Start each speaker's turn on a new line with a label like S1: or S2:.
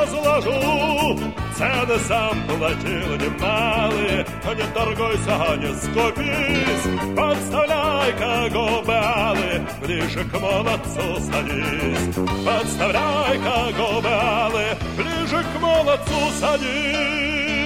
S1: разложу. Цены сам платил немалые, не торгуйся, не скупись. Подставляй-ка губы алые, ближе к молодцу садись. Подставляй-ка губы алые, ближе к молодцу садись.